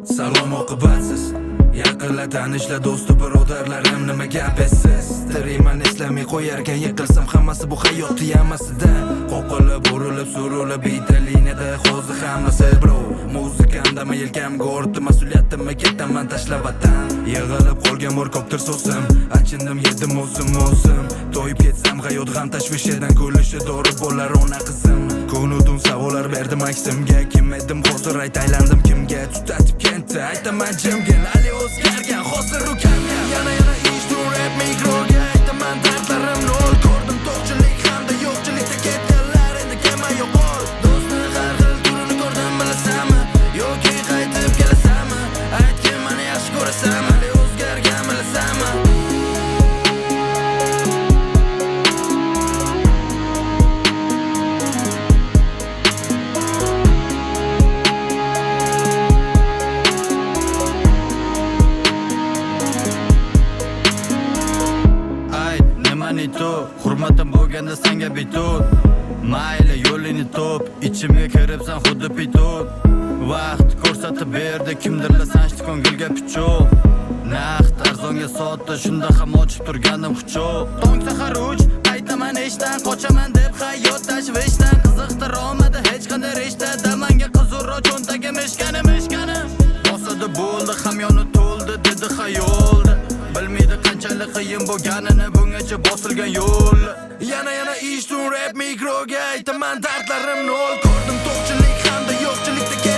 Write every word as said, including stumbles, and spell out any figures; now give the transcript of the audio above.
Salom oqibatsiz yaqinlar tanishlar do'sti birodarlarim nima gap essiz Tiriyman eslamay qo'yarkan yiqilsam hammasi bu hayot yamasida Qo'qilib urilib surilib bitta liniyada hozir hammasi bro Muzikam yelkamga ortdi mas'uliyatimni ketaman tashlab vatan Yig'ilib qolgan bor ko'pdir so'zim achindim yedim o'zim o'zim To'yib ketsam hayot g'am tashvishidan kulishib dori bo'lar ona qizim Ko'nudim savollar berdim aksimga kim edim hozir aytaylandim kimga tutatib ketdi aytaman jimgin Ali o'zgargan hozir u kamga yana yana eshitdim rap mikroga aytaman dardlarim nol ko'rdim to'qchilik hamda yo'qchilikda ketganlar endi kelmay yo'qol do'stni har xil turini ko'rdim bilasanmi yoki qaytib kelasanmi aytgin meni yaxshi ko'rasanmi Ali o'zgargan bilasanmi Hurmatim bo'lganda senga bitun Mayli yo'lini top ichimga kiribsan xuddi pitun Vaqt ko'rsatib berdi kimdirlar sanchdi ko'ngilga pichoq Naqd arzonga sotdi shunda ham ochib turgandim huchoq Tong sahar uch aytaman ishdan qochaman deb hayot tashvishdan Qiziqtir olmadi hech qanday rishta damanga qizurro cho'ntagim ishkani mishkani Bosadi bo'ldi hamyoni to'ldi dedi xayolda Bilmaydi qanchalik qiyin bo'lganini bungacha bosilgan yo'l Yana yana eshitdim rap mikroga aytaman dardlarim nol ko'rdim to'qchilik hamda yo'qchilikda